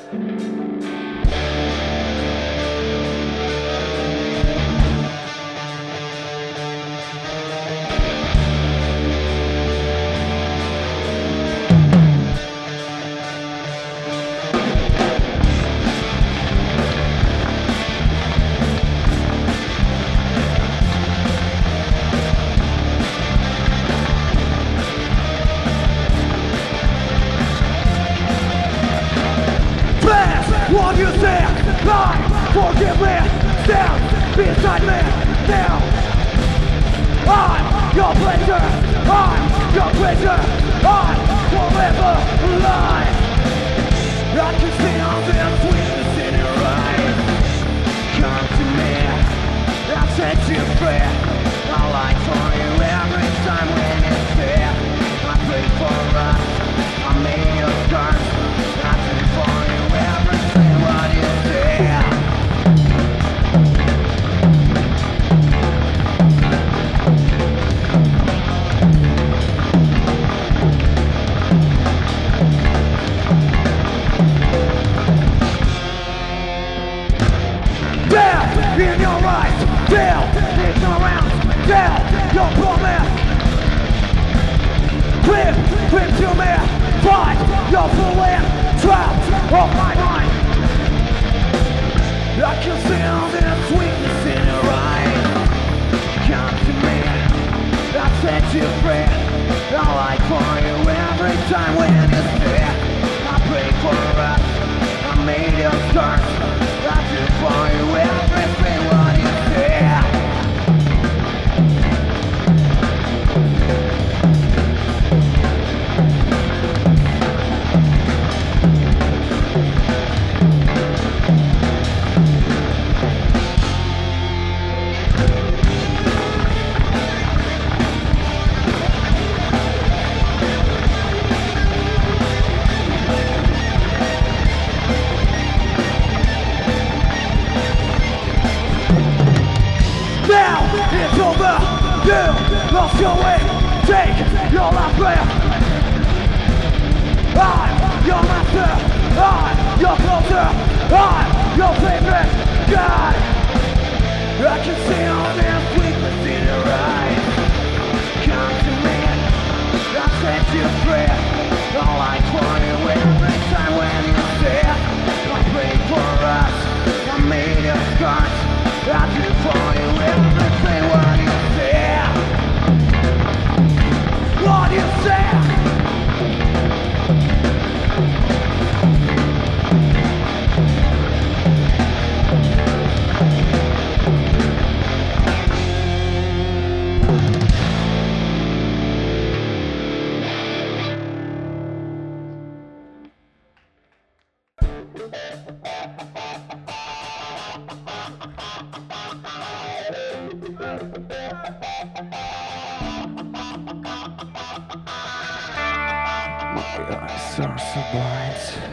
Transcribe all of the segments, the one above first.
What you think? Lie, forgive me, stand beside me now. I'm your pleasure, I'm your pleasure, I'm forever alive. I can see all the sweetness in your eyes. Come to me, I'll set you free. I'll lie for you every time when you're there. I pray for us, I made your scars. I pray for you every time what you say. Death in your eyes, death ignorance, death your promise. Whip to me, fight your fooling, trapped of my mind. I can see all the sweetness in your eyes. Come to me, I'll set you free. I'll lie for you every time when you're there. I pray for us, I made your scars. I do for you everything what you say. Now it's over, you lost your way, take your last breath. I'm your master, I'm your closer, I'm your favorite God. I can see all the sweetness in your eyes. Come to me, I'll set you free. I'll lie for you every time when you're there. I pray for us, I made your scars. I do for you everything what you say. What you say. My eyes are so blind.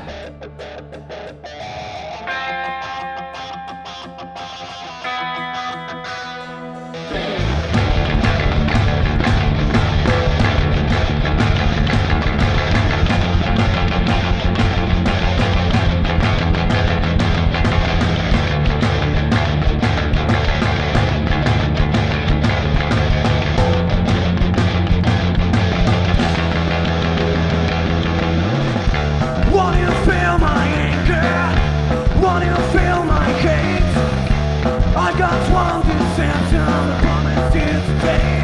Want you to feel my anger? Want you to feel my hate? I got one decision to promise you today.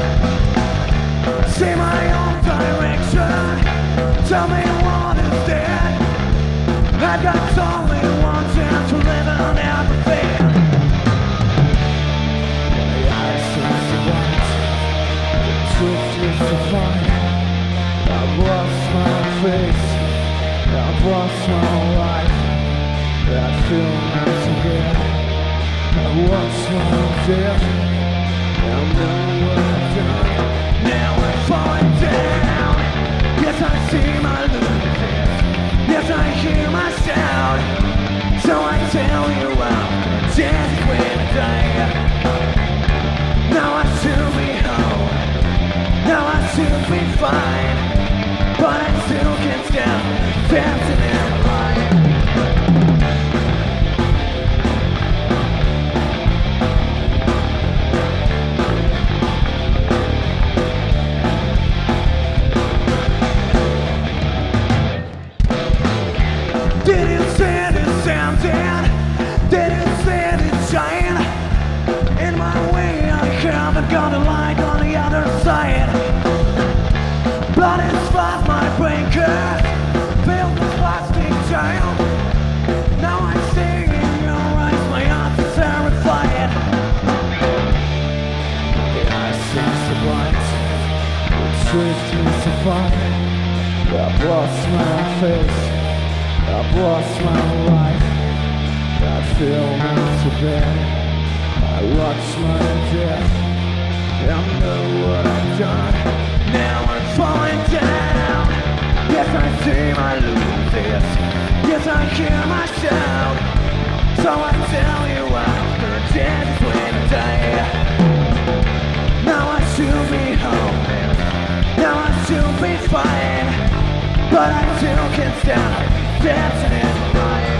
See my own direction. Tell me what is dead. I got only one chance to live on everything. The eyes are so white, the truth is so fine. I've lost my face, I've lost my life. I feel not again. I watch my death. I'm nowhere down. Now I'm falling down. Yes, I see my losing. Yes, I hear my sound. So I tell you I'm dead when I die. Now I should be home. Now I should be fine. But I still can't stop dancing in my life. Did you see the something? Did you see the shine? In my way I haven't got a light on the other side. Blood is fast, my brain curse. Feel the plastic child. Now I see in your eyes, my heart is terrified. The eyes seem so bright, the truth is so far. I've lost my face, I've lost my life. I feel so bad, I watch my death. I know what I've done, now I'm falling down. Yes, I see my losers, yes, I hear my shout. So I tell you after death is when I die. Now I should be home, now I should be fine. But I still can't stop dancing in my life.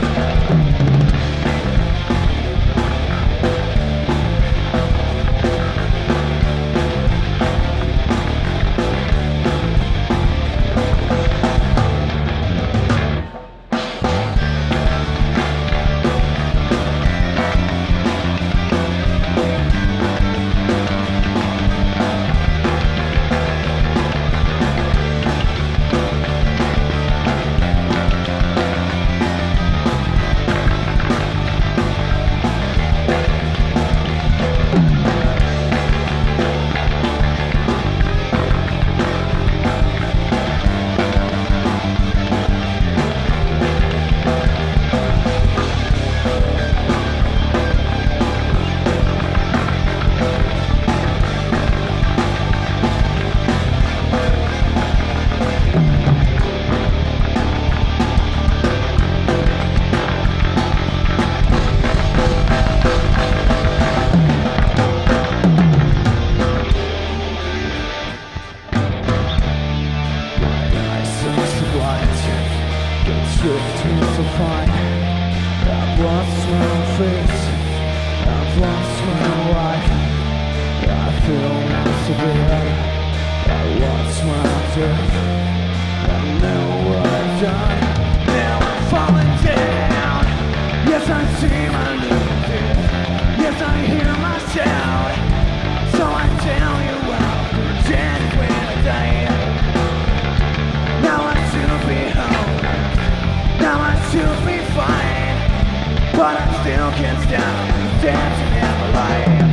I've lost my face, I've lost my life. I feel so bad, I watch my death. I know what I've done, now I'm falling down. Yes, I see my losers, yes, I hear my shout. So I tell you I'll pretend when I die. Now I should be home, now I should be fine. But I still can't stop dancing in my life.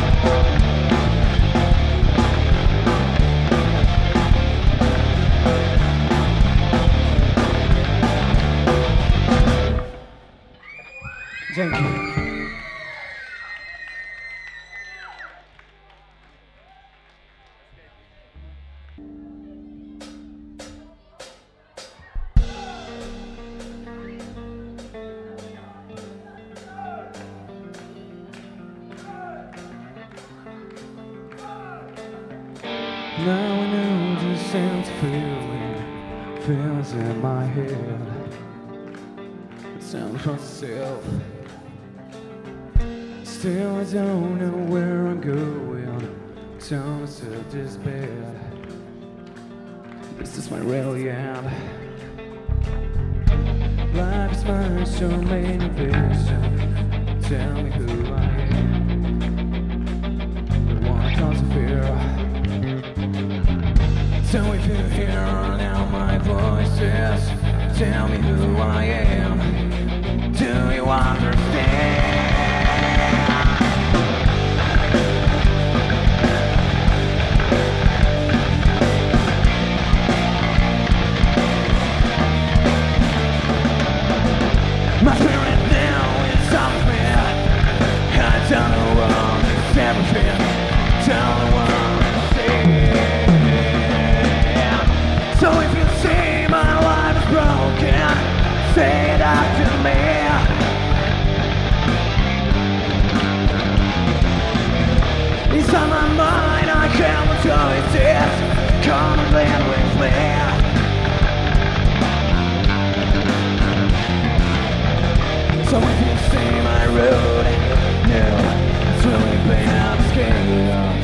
Dzięki. Now I know just how to feel it feels in my head. It sounds myself. Still I don't know where I'm going. Tell myself this bad. This is my real end. Life is my so many vision. Tell me who I am. The one cause of fear. So if you hear now my voices, tell me who I am. Do you understand? My spirit now is off me. I don't know what it's ever been. Don't know what it's been. So if you see my life is broken, say it out to me. Inside my mind I can't enjoy this. Come and live with me. So if you see my road, no, it's really been scared.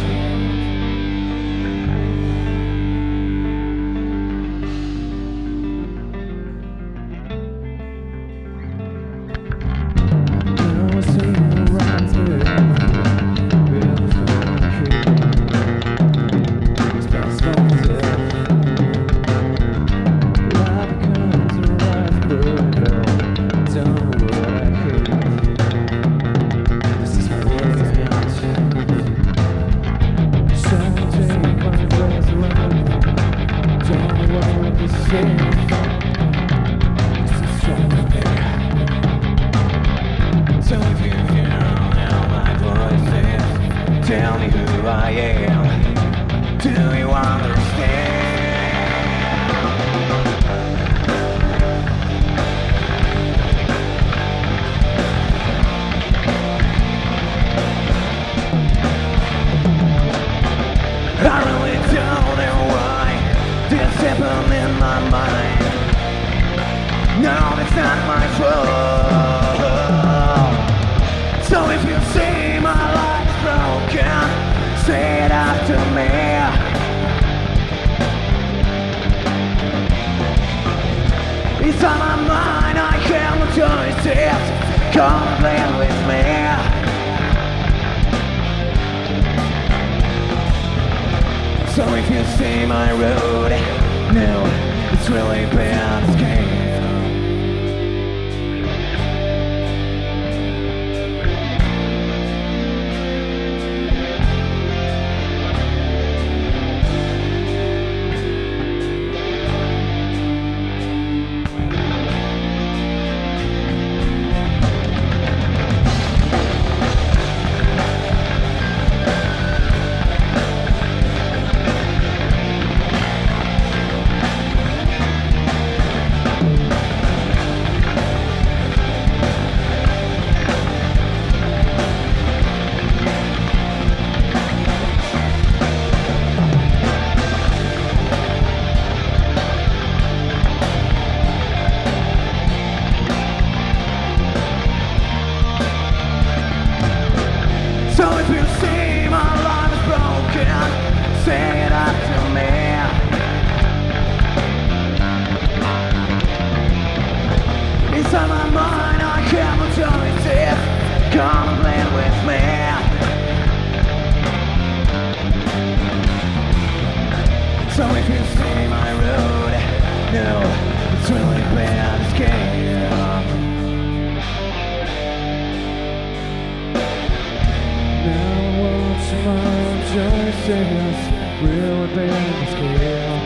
tell me who I am. Do you understand? I really don't know why this happened in my mind. No, it's not my fault. So if you see my life's broken, say it after me. It's on my mind, I have no choices. Come and play with me. So if you see my road, no, it's really bad, it's game. So if you see my life is broken, say it after me. Inside my mind I have no choices. Come and play with me. So if you see my road, no, it's really bad, it's game. Tomorrow just say us, we'll be on the scale.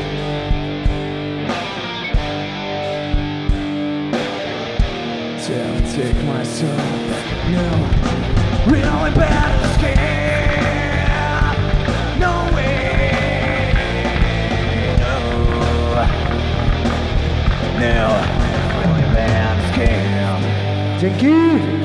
Take myself, no, really bad at the scale. No way, no, really bad at the scale. Thank you.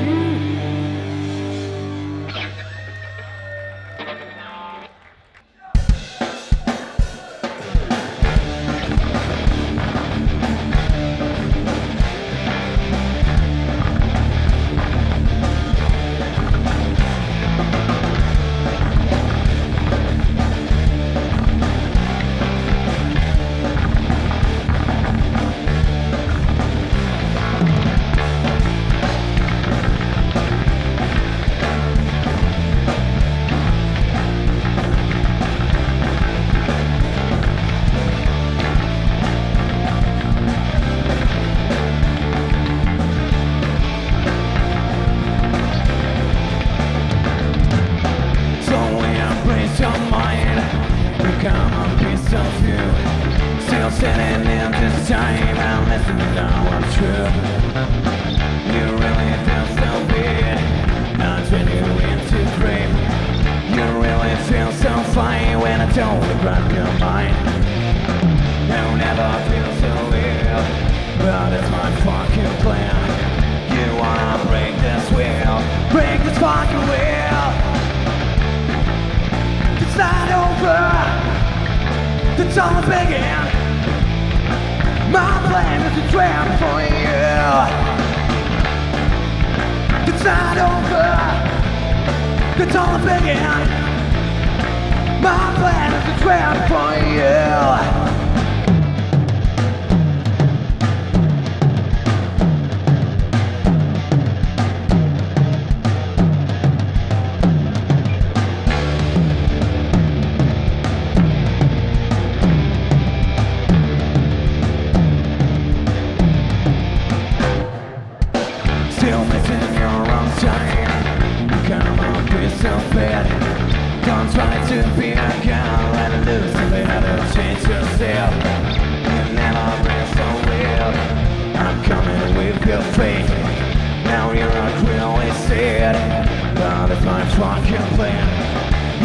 Become a piece of you. Still sitting in this time and listening to what's true. You really feel so bad. I'll turn you into dream. You really feel so fine when I don't grab your mind. You never feel so real, but it's my fucking plan. You wanna break this wheel, break this fucking wheel. It's not over. It's all began. My plan is a trap for you. It's not over. It's all began. My plan is a trap for you. Still missing your own time. Come on, be so bad. Don't try to be a girl. Let it loose and let it change yourself. You never been so real. I'm coming with your fate. Now you're not really sad, but it's my fucking plan.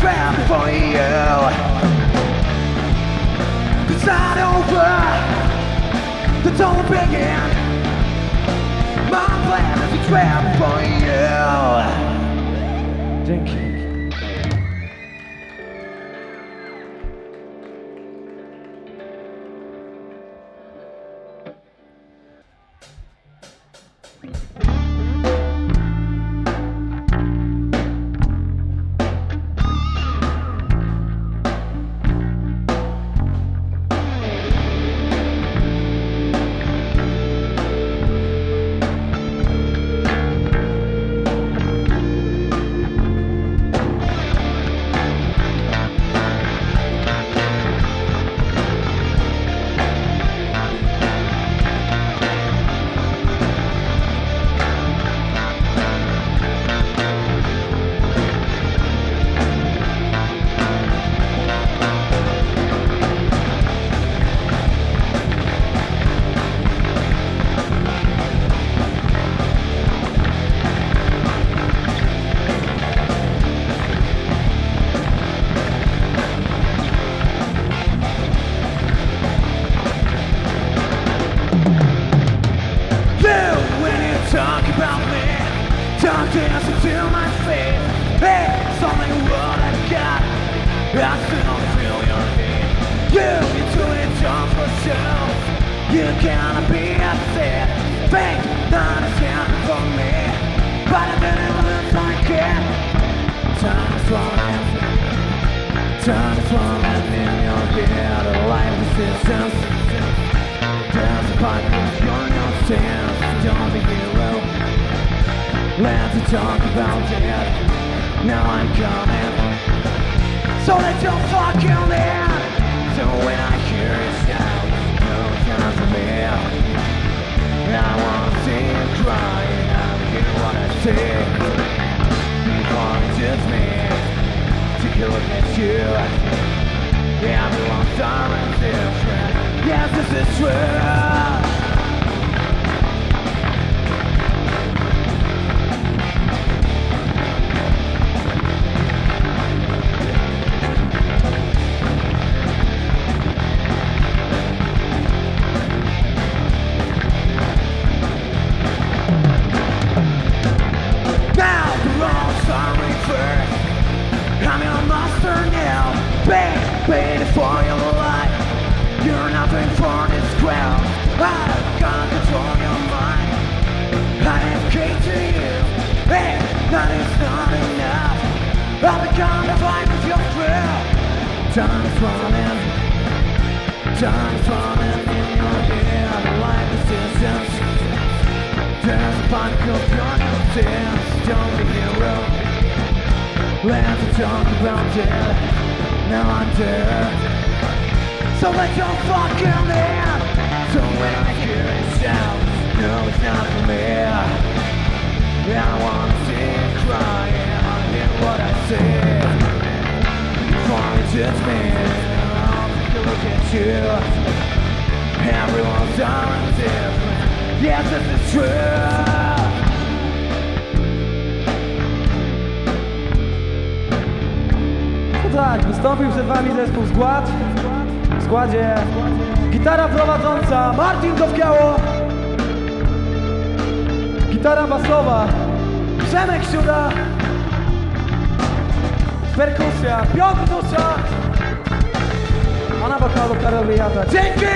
trap for you. It's not over, the don't begin. My plan is a trap for you. Dzięki. Don't dance into my face. Hey, it's only what I got. I still feel your heat. You do it just for yourself. You gotta be upset. Fake, not a chance for me. But I didn't lose my kid. Time is running. Time is running in your head. A life resistance. There's a part of your no chance. Don't be hero. Let's talk about it. Now I'm coming. So let your fucking land. So when I hear it sound, no time for me. I wanna see you crying. I don't get what I see. Before it's just me. Take a look at you. Everyone's darn different. Yes, this is true. I'm your monster now, baby, for your life. You're nothing for this crowd. I can't control your mind. I am key to you. Hey, that is not enough. I'll become the fight with your crew. Time is running. Time is running in your head. Life resistance. There's a particle of your sins. Don't be hero. Let's talk about it. Now I'm dead. So let your fucking in. So when I hear it sound, no, it's not for me. I wanna see you crying. I hear what I say. Before it's just me, I'll take a look at you. Everyone's darn different. Yes, this is true. Tak, wystąpił przed wami zespół Skład. W składzie gitara prowadząca Martin Gowkiało, gitara basowa Przemek Siuda, perkusja Piotr Dusza, a na wokalu Karol Wyjata. Dzięki!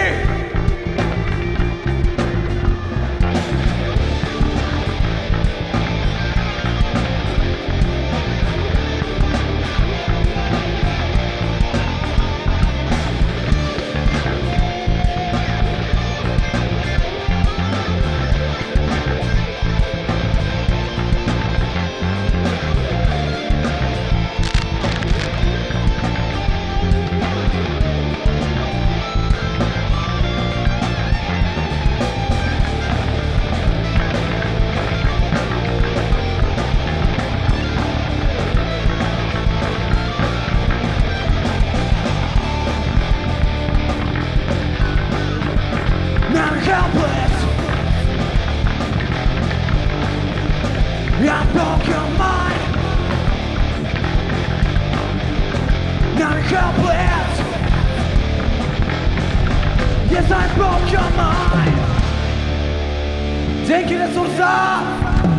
I'm helpless. Yes, I'm broken mind. Dzięki Resursa.